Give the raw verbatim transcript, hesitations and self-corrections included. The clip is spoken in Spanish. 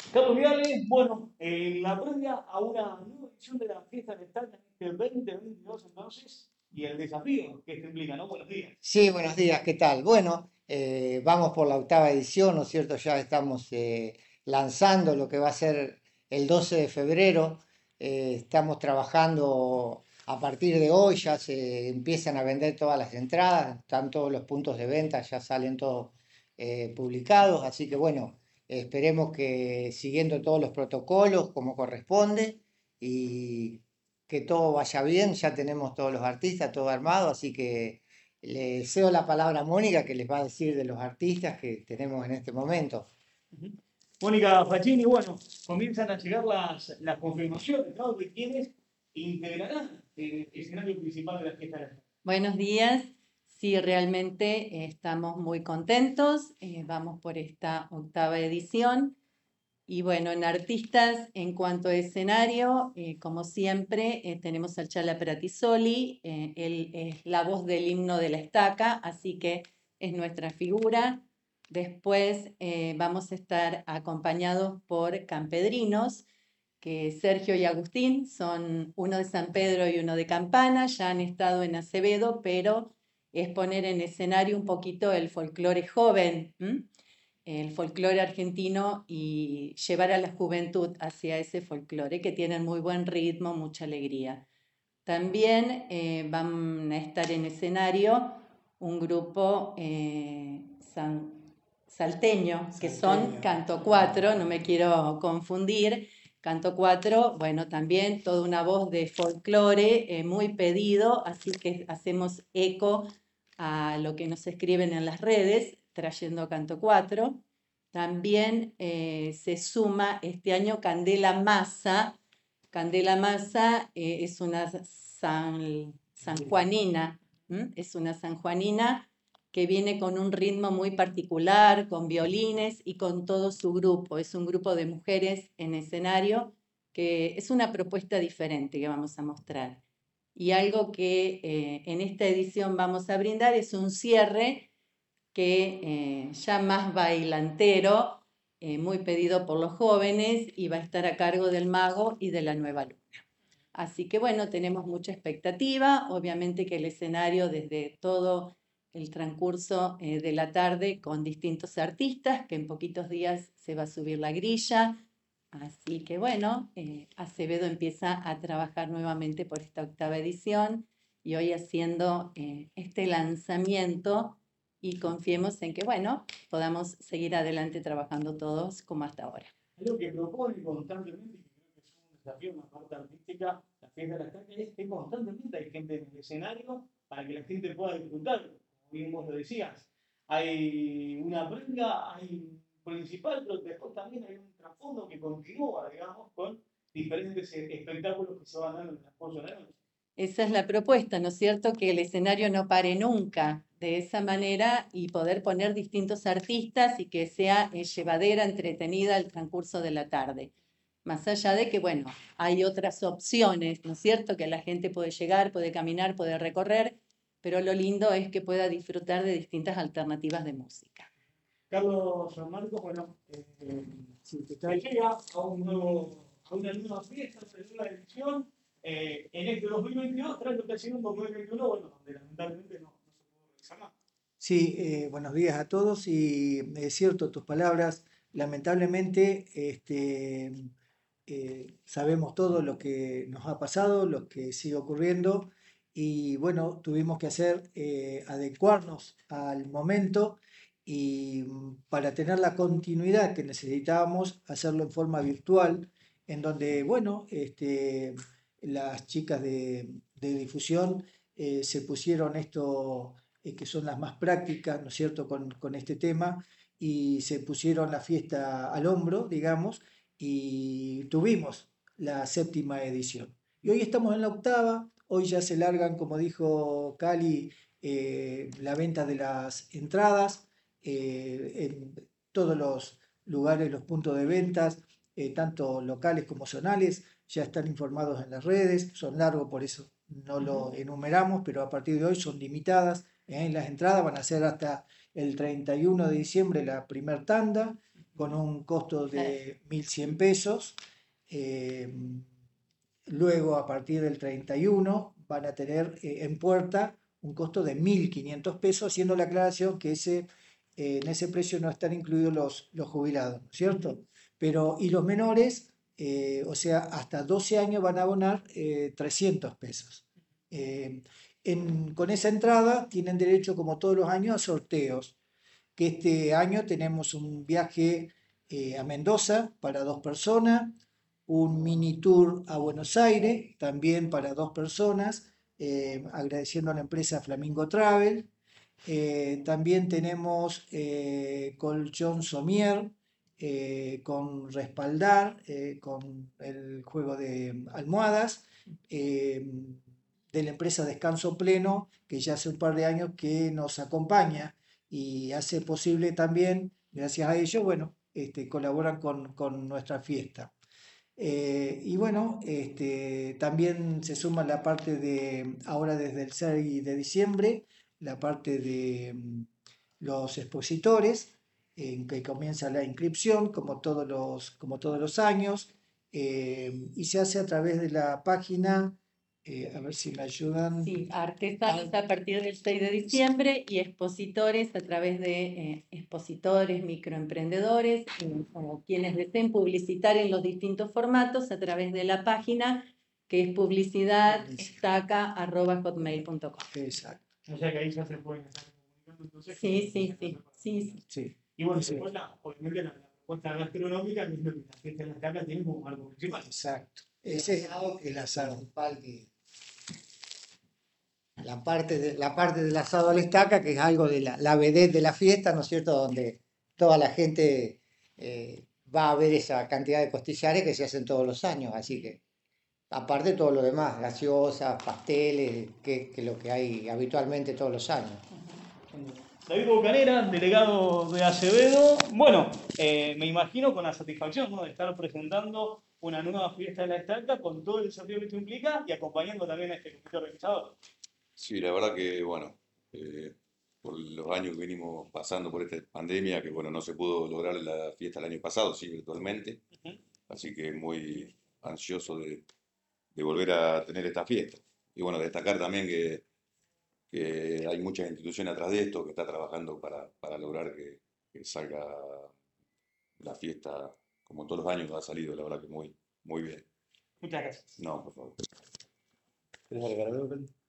Carlos Viales, bueno, en la previa a una nueva edición de la fiesta de España este veinte veintidós entonces, y el desafío que esto implica, ¿no? Buenos días. Sí, buenos días, ¿qué tal? Bueno, eh, vamos por la octava edición, ¿no es cierto? Ya estamos eh, lanzando lo que va a ser el doce de febrero. Eh, estamos trabajando a partir de hoy, ya se empiezan a vender todas las entradas, están todos los puntos de venta, ya salen todos eh, publicados, así que bueno, esperemos que siguiendo todos los protocolos como corresponde y que todo vaya bien, ya tenemos todos los artistas, todo armado, así que... Le cedo la palabra a Mónica que les va a decir de los artistas que tenemos en este momento. Ujú. Mónica Facchini, bueno, comienzan a llegar las, las confirmaciones, ¿no? De quienes integrarán el escenario principal de la fiesta de España. Buenos días. Sí, realmente eh, estamos muy contentos. Eh, vamos por esta octava edición. Y bueno, en artistas, en cuanto a escenario, eh, como siempre, eh, tenemos al Chala Pratisoli. Eh, él es la voz del himno de la estaca, así que es nuestra figura. Después eh, vamos a estar acompañados por campedrinos, que Sergio y Agustín son uno de San Pedro y uno de Campana, ya han estado en Acevedo, pero es poner en escenario un poquito el folclore joven, ¿m? El folclore argentino y llevar a la juventud hacia ese folclore que tiene muy buen ritmo, mucha alegría. También eh, van a estar en escenario un grupo eh, san, salteño, que son Salteño. Canto cuatro, no me quiero confundir. Canto cuatro, bueno, también toda una voz de folclore eh, muy pedido, así que hacemos eco a lo que nos escriben en las redes, trayendo Canto cuatro. También eh, se suma este año Candela Massa. Candela Massa eh, es una san, sanjuanina, ¿m? Es una sanjuanina que viene con un ritmo muy particular, con violines y con todo su grupo. Es un grupo de mujeres en escenario que es una propuesta diferente que vamos a mostrar. Y algo que eh, en esta edición vamos a brindar es un cierre que eh, ya más bailantero, eh, muy pedido por los jóvenes y va a estar a cargo del mago y de la nueva luna. Así que bueno, tenemos mucha expectativa, obviamente que el escenario desde todo el transcurso eh, de la tarde con distintos artistas, que en poquitos días se va a subir la grilla. Así que bueno, eh, Acevedo empieza a trabajar nuevamente por esta octava edición y hoy haciendo eh, este lanzamiento y confiemos en que bueno, podamos seguir adelante trabajando todos como hasta ahora. Algo que propone constantemente, y que creo que es un desafío en la parte artística, la fiesta de las calles, es que constantemente hay gente en el escenario para que la gente pueda disfrutar, como bien vos lo decías. Hay una prenda, hay un principal, pero después también hay un trasfondo que continúa, digamos, con diferentes eh, espectáculos que se van dando en el transcurso de la noche. Esa es la propuesta, ¿no es cierto? Que el escenario no pare nunca de esa manera y poder poner distintos artistas y que sea eh, llevadera, entretenida el transcurso de la tarde. Más allá de que, bueno, hay otras opciones, ¿no es cierto? Que la gente puede llegar, puede caminar, puede recorrer, pero lo lindo es que pueda disfrutar de distintas alternativas de música. Carlos San Marcos, bueno, eh, si usted llega a, un nuevo, a una nueva fiesta, a una nueva edición, eh, en este dos mil veintidós, tras lo que ha sido un dos mil veintiuno, bueno, donde lamentablemente no, no se pudo realizar nada. Sí, eh, buenos días a todos y es cierto tus palabras. Lamentablemente, este, eh, sabemos todo lo que nos ha pasado, lo que sigue ocurriendo y bueno, tuvimos que hacer eh, adecuarnos al momento y mm, para tener la continuidad que necesitábamos, hacerlo en forma virtual, en donde bueno, este, las chicas de, de difusión eh, se pusieron esto eh, que son las más prácticas, ¿no es cierto?, con, con este tema, y se pusieron la fiesta al hombro, digamos, y tuvimos la séptima edición. Y hoy estamos en la octava, hoy ya se largan, como dijo Cali, eh, la venta de las entradas eh, en todos los lugares, los puntos de ventas, eh, tanto locales como zonales, ya están informados en las redes, son largos, por eso no lo enumeramos, pero a partir de hoy son limitadas. ¿eh? Las entradas van a ser hasta el treinta y uno de diciembre la primer tanda con un costo de mil cien pesos. Eh, luego, a partir del treinta y uno, van a tener eh, en puerta un costo de mil quinientos pesos, haciendo la aclaración que ese, eh, en ese precio no están incluidos los, los jubilados, ¿no es cierto? Pero, y los menores, eh, o sea, hasta doce años van a abonar eh, trescientos pesos. Eh, en, con esa entrada tienen derecho, como todos los años, a sorteos. Que este año tenemos un viaje eh, a Mendoza para dos personas, un mini tour a Buenos Aires también para dos personas, eh, agradeciendo a la empresa Flamingo Travel. Eh, también tenemos eh, colchón Somier eh, con respaldar, eh, con el juego de almohadas. Eh, de la empresa Descanso Pleno, que ya hace un par de años que nos acompaña y hace posible también, gracias a ellos, bueno, este, colaboran con, con nuestra fiesta. Eh, y bueno, este, también se suma la parte de, ahora desde el seis de diciembre, la parte de mm, los expositores, en que comienza la inscripción, como todos los, como todos los años, eh, y se hace a través de la página, eh, a ver si me ayudan. Sí, artesanos a partir del seis de diciembre y expositores a través de eh, expositores, microemprendedores eh, o quienes deseen publicitar en los distintos formatos a través de la página que es publicidad estaca arroba hotmail punto com. Exacto. O sea que ahí ya se pueden estar comunicando entonces. Sí, sí, sí, sí, sí. Sí. Y bueno, Sí. después la, obviamente la, la propuesta gastronómica, que es lo que la fiesta de la estaca tiene como algo principal. Exacto. Ese es el asado. principal que- La parte, de, la parte del asado a la estaca, que es algo de la, la vedette de la fiesta, ¿no es cierto? Donde toda la gente eh, va a ver esa cantidad de costillares que se hacen todos los años. Así que, aparte todo lo demás, gaseosas, pasteles, que es lo que hay habitualmente todos los años. David Bocanera, delegado de Acevedo. Bueno, eh, me imagino con la satisfacción, ¿no?, de estar presentando una nueva fiesta de la estaca con todo el desafío que esto implica y acompañando también a este comité organizador. Sí, la verdad que, bueno, eh, por los años que venimos pasando por esta pandemia, que, bueno, no se pudo lograr la fiesta el año pasado, sí, virtualmente, Ujú. así que muy ansioso de, de volver a tener esta fiesta. Y, bueno, destacar también que, que hay muchas instituciones atrás de esto que está trabajando para, para lograr que, que salga la fiesta como todos los años ha salido, la verdad que muy, muy bien. Muchas gracias. No, por favor. ¿Querés agregar algo, Belén?